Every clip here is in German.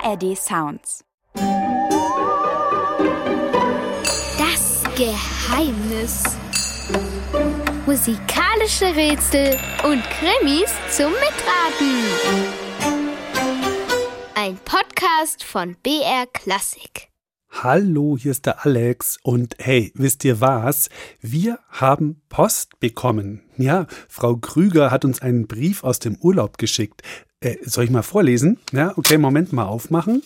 ARD Sounds. Das Geheimnis. Musikalische Rätsel und Krimis zum Mitraten. Ein Podcast von BR Klassik. Hallo, hier ist der Alex und hey, wisst ihr was? Wir haben Post bekommen. Ja, Frau Krüger hat uns einen Brief aus dem Urlaub geschickt. Soll ich mal vorlesen? Ja, okay, Moment, mal aufmachen.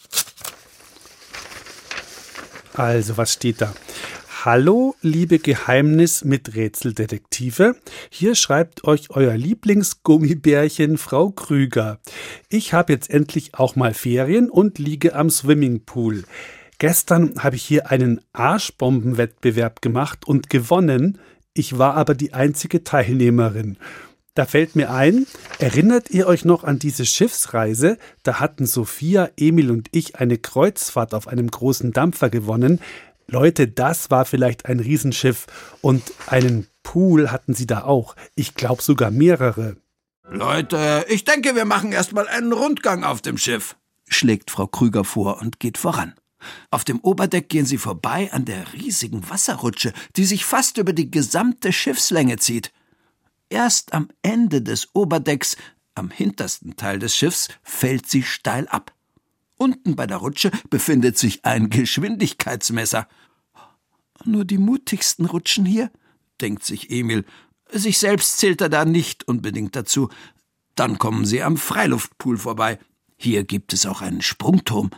Also, was steht da? Hallo, liebe Geheimnis mit Rätseldetektive. Hier schreibt euch euer Lieblingsgummibärchen Frau Krüger. Ich habe jetzt endlich auch mal Ferien und liege am Swimmingpool. Gestern habe ich hier einen Arschbombenwettbewerb gemacht und gewonnen. Ich war aber die einzige Teilnehmerin. Da fällt mir ein, erinnert ihr euch noch an diese Schiffsreise? Da hatten Sophia, Emil und ich eine Kreuzfahrt auf einem großen Dampfer gewonnen. Leute, das war vielleicht ein Riesenschiff und einen Pool hatten sie da auch. Ich glaube sogar mehrere. Leute, ich denke, wir machen erstmal einen Rundgang auf dem Schiff, schlägt Frau Krüger vor und geht voran. Auf dem Oberdeck gehen sie vorbei an der riesigen Wasserrutsche, die sich fast über die gesamte Schiffslänge zieht. Erst am Ende des Oberdecks, am hintersten Teil des Schiffs, fällt sie steil ab. Unten bei der Rutsche befindet sich ein Geschwindigkeitsmesser. Nur die mutigsten rutschen hier, denkt sich Emil. Sich selbst zählt er da nicht unbedingt dazu. Dann kommen sie am Freiluftpool vorbei. Hier gibt es auch einen Sprungturm.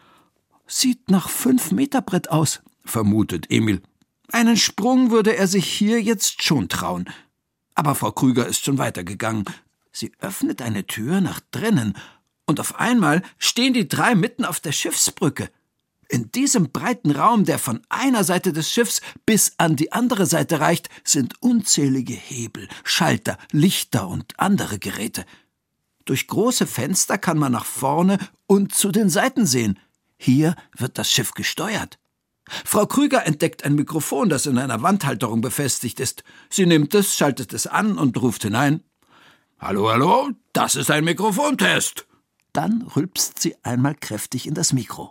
Sieht nach 5-Meter-Brett aus, vermutet Emil. Einen Sprung würde er sich hier jetzt schon trauen. Aber Frau Krüger ist schon weitergegangen. Sie öffnet eine Tür nach drinnen und auf einmal stehen die drei mitten auf der Schiffsbrücke. In diesem breiten Raum, der von einer Seite des Schiffs bis an die andere Seite reicht, sind unzählige Hebel, Schalter, Lichter und andere Geräte. Durch große Fenster kann man nach vorne und zu den Seiten sehen. Hier wird das Schiff gesteuert. Frau Krüger entdeckt ein Mikrofon, das in einer Wandhalterung befestigt ist. Sie nimmt es, schaltet es an und ruft hinein. »Hallo, hallo, das ist ein Mikrofontest.« Dann rülpst sie einmal kräftig in das Mikro.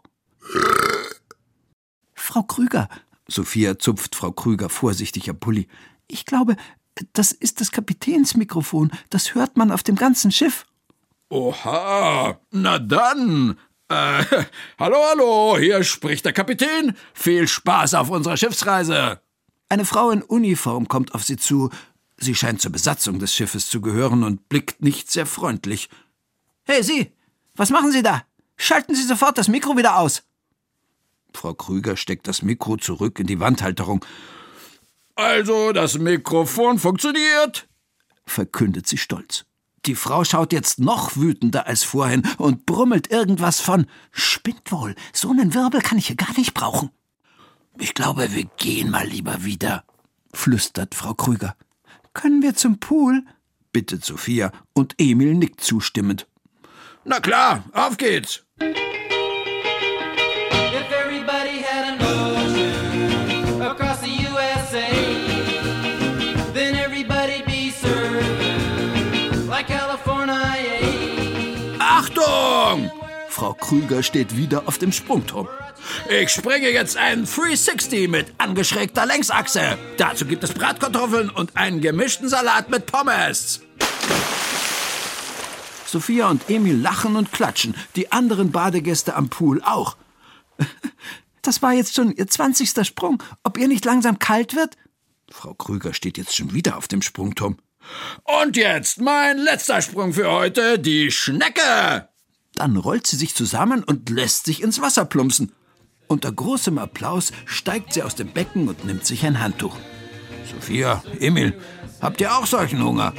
»Frau Krüger«, Sophia zupft Frau Krüger vorsichtig am Pulli, »ich glaube, das ist das Kapitänsmikrofon. Das hört man auf dem ganzen Schiff.« »Oha, na dann. Hallo, hier spricht der Kapitän. Viel Spaß auf unserer Schiffsreise.« Eine Frau in Uniform kommt auf sie zu. Sie scheint zur Besatzung des Schiffes zu gehören und blickt nicht sehr freundlich. »Hey, Sie, was machen Sie da? Schalten Sie sofort das Mikro wieder aus.« Frau Krüger steckt das Mikro zurück in die Wandhalterung. »Also, das Mikrofon funktioniert«, verkündet sie stolz. Die Frau schaut jetzt noch wütender als vorhin und brummelt irgendwas von »Spinnt wohl, so einen Wirbel kann ich hier gar nicht brauchen.« »Ich glaube, wir gehen mal lieber wieder«, flüstert Frau Krüger. »Können wir zum Pool?«, bittet Sophia und Emil nickt zustimmend. »Na klar, auf geht's!« If everybody had an ocean across the USA, then everybody'd be surfing like California. Achtung! Frau Krüger steht wieder auf dem Sprungturm. Ich springe jetzt einen 360 mit angeschrägter Längsachse. Dazu gibt es Bratkartoffeln und einen gemischten Salat mit Pommes. Sophia und Emil lachen und klatschen, die anderen Badegäste am Pool auch. Das war jetzt schon Ihr 20. Sprung. Ob ihr nicht langsam kalt wird? Frau Krüger steht jetzt schon wieder auf dem Sprungturm. Und jetzt mein letzter Sprung für heute, die Schnecke. Dann rollt sie sich zusammen und lässt sich ins Wasser plumpsen. Unter großem Applaus steigt sie aus dem Becken und nimmt sich ein Handtuch. Sophia, Emil, habt ihr auch solchen Hunger?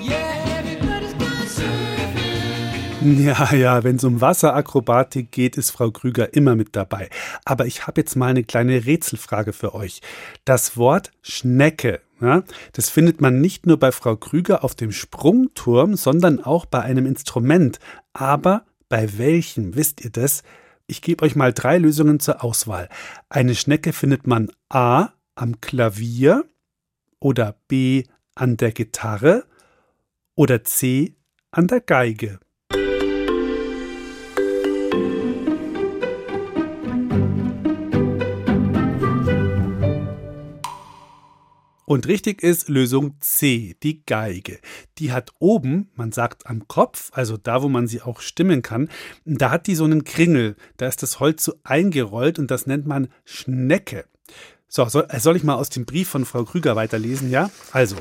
Ja, wenn es um Wasserakrobatik geht, ist Frau Krüger immer mit dabei. Aber ich habe jetzt mal eine kleine Rätselfrage für euch. Das Wort Schnecke, ja, das findet man nicht nur bei Frau Krüger auf dem Sprungturm, sondern auch bei einem Instrument. Aber bei welchem, wisst ihr das? Ich gebe euch mal 3 Lösungen zur Auswahl. Eine Schnecke findet man A am Klavier oder B an der Gitarre oder C an der Geige. Und richtig ist Lösung C, die Geige. Die hat oben, man sagt am Kopf, also da, wo man sie auch stimmen kann, da hat die so einen Kringel. Da ist das Holz so eingerollt und das nennt man Schnecke. So, soll ich mal aus dem Brief von Frau Krüger weiterlesen, ja? Also,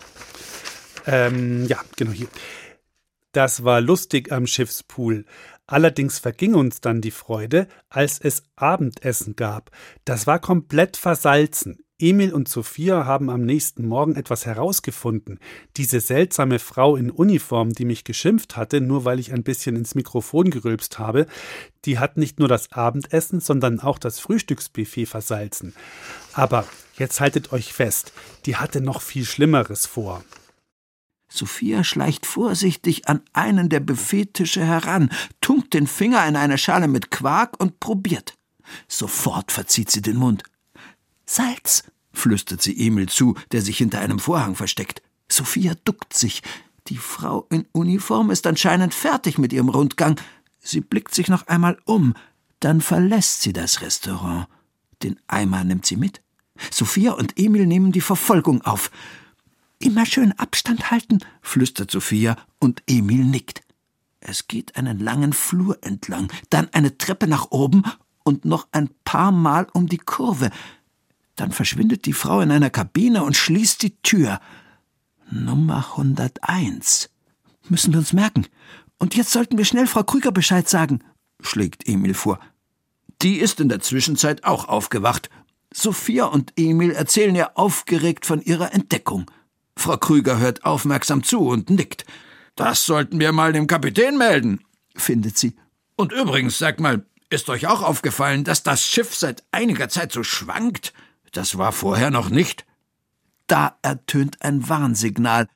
ja, genau hier. Das war lustig am Schiffspool. Allerdings verging uns dann die Freude, als es Abendessen gab. Das war komplett versalzen. Emil und Sophia haben am nächsten Morgen etwas herausgefunden. Diese seltsame Frau in Uniform, die mich geschimpft hatte, nur weil ich ein bisschen ins Mikrofon gerülpst habe, die hat nicht nur das Abendessen, sondern auch das Frühstücksbuffet versalzen. Aber jetzt haltet euch fest, die hatte noch viel Schlimmeres vor. Sophia schleicht vorsichtig an einen der Buffettische heran, tunkt den Finger in eine Schale mit Quark und probiert. Sofort verzieht sie den Mund. »Salz«, flüstert sie Emil zu, der sich hinter einem Vorhang versteckt. Sophia duckt sich. Die Frau in Uniform ist anscheinend fertig mit ihrem Rundgang. Sie blickt sich noch einmal um. Dann verlässt sie das Restaurant. Den Eimer nimmt sie mit. Sophia und Emil nehmen die Verfolgung auf. »Immer schön Abstand halten«, flüstert Sophia und Emil nickt. Es geht einen langen Flur entlang, dann eine Treppe nach oben und noch ein paar Mal um die Kurve. Dann verschwindet die Frau in einer Kabine und schließt die Tür. Nummer 101. Müssen wir uns merken. Und jetzt sollten wir schnell Frau Krüger Bescheid sagen, schlägt Emil vor. Die ist in der Zwischenzeit auch aufgewacht. Sophia und Emil erzählen ihr aufgeregt von ihrer Entdeckung. Frau Krüger hört aufmerksam zu und nickt. Das sollten wir mal dem Kapitän melden, findet sie. Und übrigens, sag mal, ist euch auch aufgefallen, dass das Schiff seit einiger Zeit so schwankt? Das war vorher noch nicht. Da ertönt ein Warnsignal.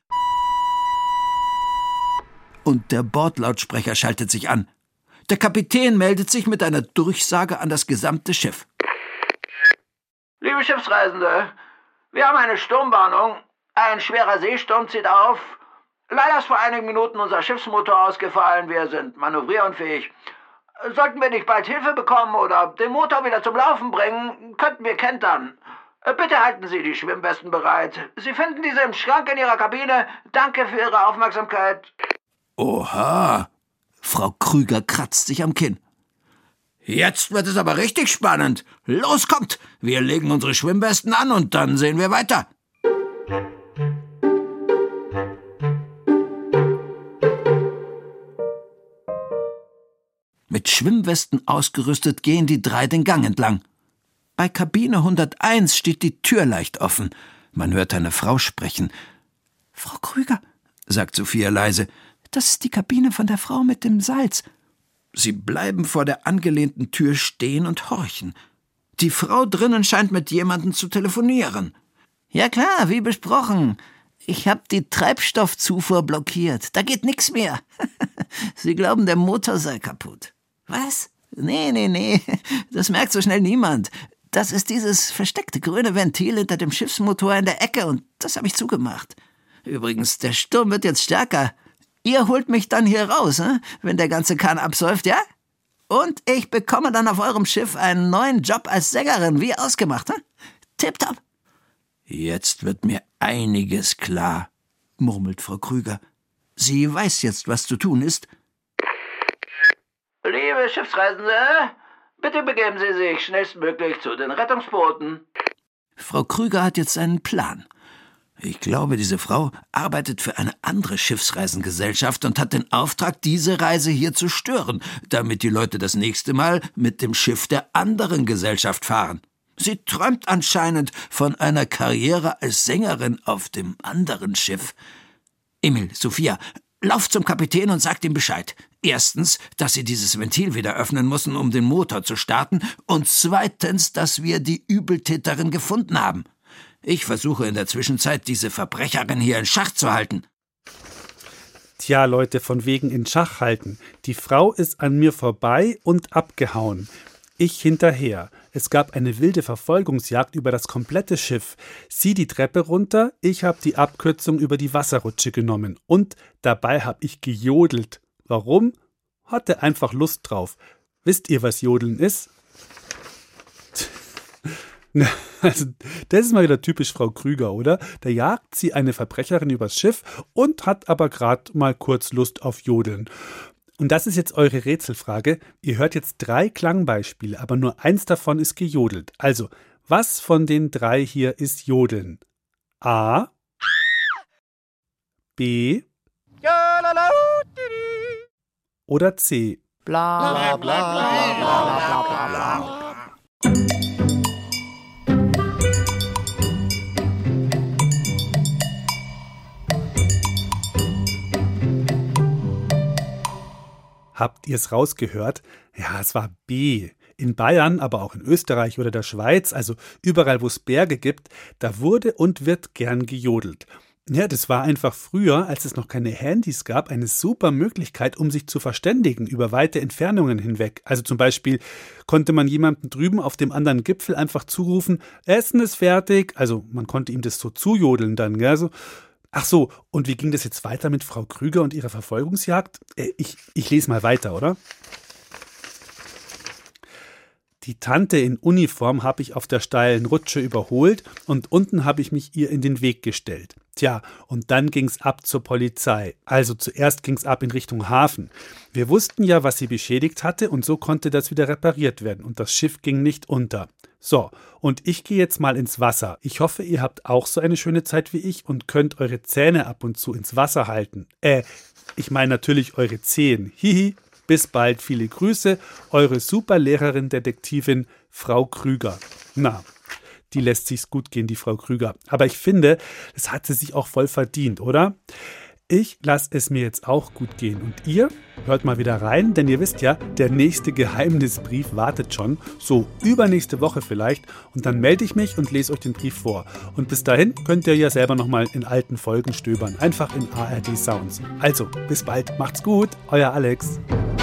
Und der Bordlautsprecher schaltet sich an. Der Kapitän meldet sich mit einer Durchsage an das gesamte Schiff. Liebe Schiffsreisende, wir haben eine Sturmwarnung. Ein schwerer Seesturm zieht auf. Leider ist vor einigen Minuten unser Schiffsmotor ausgefallen. Wir sind manövrierunfähig. Sollten wir nicht bald Hilfe bekommen oder den Motor wieder zum Laufen bringen, könnten wir kentern. Bitte halten Sie die Schwimmwesten bereit. Sie finden diese im Schrank in Ihrer Kabine. Danke für Ihre Aufmerksamkeit. Oha! Frau Krüger kratzt sich am Kinn. Jetzt wird es aber richtig spannend. Los, kommt! Wir legen unsere Schwimmwesten an und dann sehen wir weiter. Mit Schwimmwesten ausgerüstet gehen die drei den Gang entlang. Bei Kabine 101 steht die Tür leicht offen. Man hört eine Frau sprechen. »Frau Krüger«, sagt Sophia leise, »das ist die Kabine von der Frau mit dem Salz.« Sie bleiben vor der angelehnten Tür stehen und horchen. Die Frau drinnen scheint mit jemandem zu telefonieren. »Ja klar, wie besprochen. Ich hab die Treibstoffzufuhr blockiert. Da geht nix mehr. Sie glauben, der Motor sei kaputt.« »Was? Nee. Das merkt so schnell niemand. Das ist dieses versteckte grüne Ventil hinter dem Schiffsmotor in der Ecke und das habe ich zugemacht. Übrigens, der Sturm wird jetzt stärker. Ihr holt mich dann hier raus, wenn der ganze Kahn absäuft, ja? Und ich bekomme dann auf eurem Schiff einen neuen Job als Sängerin, wie ausgemacht, Tipptopp.« »Jetzt wird mir einiges klar«, murmelt Frau Krüger. Sie weiß jetzt, was zu tun ist. Liebe Schiffsreisende, bitte begeben Sie sich schnellstmöglich zu den Rettungsbooten. Frau Krüger hat jetzt einen Plan. Ich glaube, diese Frau arbeitet für eine andere Schiffsreisengesellschaft und hat den Auftrag, diese Reise hier zu stören, damit die Leute das nächste Mal mit dem Schiff der anderen Gesellschaft fahren. Sie träumt anscheinend von einer Karriere als Sängerin auf dem anderen Schiff. Emil, Sophia, lauft zum Kapitän und sagt ihm Bescheid. Erstens, dass sie dieses Ventil wieder öffnen müssen, um den Motor zu starten. Und zweitens, dass wir die Übeltäterin gefunden haben. Ich versuche in der Zwischenzeit, diese Verbrecherin hier in Schach zu halten. Tja, Leute, von wegen in Schach halten. Die Frau ist an mir vorbei und abgehauen. Ich hinterher. Es gab eine wilde Verfolgungsjagd über das komplette Schiff. Sie die Treppe runter, ich habe die Abkürzung über die Wasserrutsche genommen. Und dabei habe ich gejodelt. Warum? Hatte einfach Lust drauf. Wisst ihr, was Jodeln ist? Also, das ist mal wieder typisch Frau Krüger, oder? Da jagt sie eine Verbrecherin übers Schiff und hat aber gerade mal kurz Lust auf Jodeln. Und das ist jetzt eure Rätselfrage. Ihr hört jetzt 3 Klangbeispiele, aber nur eins davon ist gejodelt. Also, was von den 3 hier ist Jodeln? A, B oder C? Bla bla bla bla bla bla bla. Habt ihr es rausgehört? Ja, es war B. In Bayern, aber auch in Österreich oder der Schweiz, also überall, wo es Berge gibt, da wurde und wird gern gejodelt. Ja, das war einfach früher, als es noch keine Handys gab, eine super Möglichkeit, um sich zu verständigen über weite Entfernungen hinweg. Also zum Beispiel konnte man jemandem drüben auf dem anderen Gipfel einfach zurufen, Essen ist fertig. Also man konnte ihm das so zujodeln dann, gell, so. Ach so, und wie ging das jetzt weiter mit Frau Krüger und ihrer Verfolgungsjagd? Ich lese mal weiter, oder? Die Tante in Uniform habe ich auf der steilen Rutsche überholt und unten habe ich mich ihr in den Weg gestellt. Tja, und dann ging's ab zur Polizei. Also zuerst ging's ab in Richtung Hafen. Wir wussten ja, was sie beschädigt hatte und so konnte das wieder repariert werden und das Schiff ging nicht unter. So, und ich gehe jetzt mal ins Wasser. Ich hoffe, ihr habt auch so eine schöne Zeit wie ich und könnt eure Zähne ab und zu ins Wasser halten. Ich meine natürlich eure Zehen. Hihi. Bis bald, viele Grüße, eure Superlehrerin, Detektivin Frau Krüger. Na, die lässt sich's gut gehen, die Frau Krüger. Aber ich finde, das hat sie sich auch voll verdient, oder? Ich lasse es mir jetzt auch gut gehen. Und ihr hört mal wieder rein, denn ihr wisst ja, der nächste Geheimnisbrief wartet schon. So übernächste Woche vielleicht. Und dann melde ich mich und lese euch den Brief vor. Und bis dahin könnt ihr ja selber nochmal in alten Folgen stöbern. Einfach in ARD Sounds. Also, bis bald. Macht's gut. Euer Alex.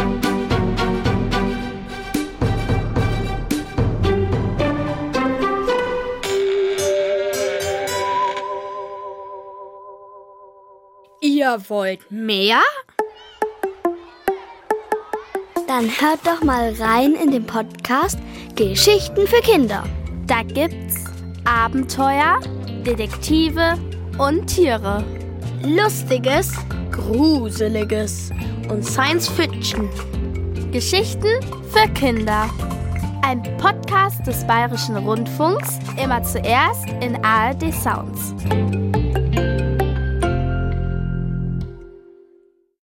Ihr wollt mehr? Dann hört doch mal rein in den Podcast Geschichten für Kinder. Da gibt's Abenteuer, Detektive und Tiere. Lustiges, Gruseliges und Science Fiction. Geschichten für Kinder. Ein Podcast des Bayerischen Rundfunks, immer zuerst in ARD Sounds.